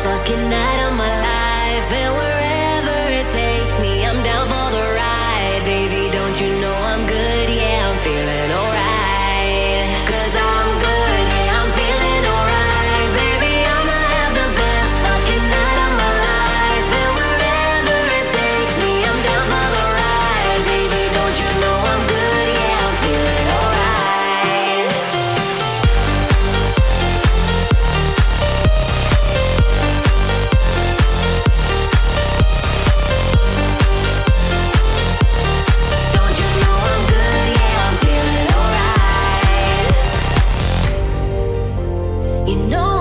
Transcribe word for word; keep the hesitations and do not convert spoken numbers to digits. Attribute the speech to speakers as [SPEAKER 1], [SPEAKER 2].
[SPEAKER 1] fucking night of my life, and wherever it takes me, I'm down for the ride. Baby, don't you know I'm good? Yeah, I'm feeling alright. 'Cause I'm good, yeah, I'm feeling alright. Baby, I'ma have the best fucking night of my life, and wherever it takes me, I'm down for the ride. Baby, don't you know I'm good? Yeah, I'm feeling alright. Don't you know I'm good? Yeah, I'm feeling alright. You know